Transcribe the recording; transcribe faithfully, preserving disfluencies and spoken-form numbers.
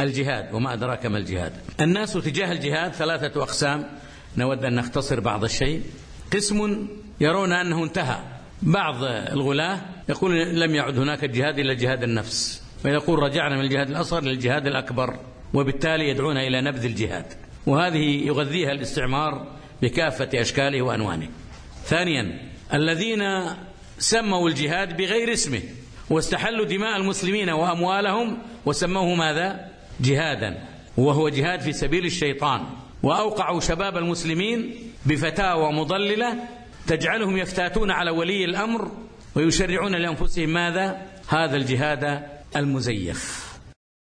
الجهاد. وما أدراك ما الجهاد. الناس تجاه الجهاد ثلاثة أقسام، نود أن نختصر بعض الشيء. قسم يرون أنه انتهى، بعض الغلاة يقول لم يعد هناك الجهاد إلا جهاد النفس، ويقول رجعنا من الجهاد الأصغر للجهاد الأكبر، وبالتالي يدعون إلى نبذ الجهاد، وهذه يغذيها الاستعمار بكافة أشكاله وأنوانه. ثانيا، الذين سموا الجهاد بغير اسمه واستحلوا دماء المسلمين وأموالهم وسموه ماذا؟ جهادا، وهو جهاد في سبيل الشيطان، وأوقعوا شباب المسلمين بفتاوى مضللة تجعلهم يفتاتون على ولي الأمر ويشرعون لأنفسهم ماذا؟ هذا الجهاد المزيف.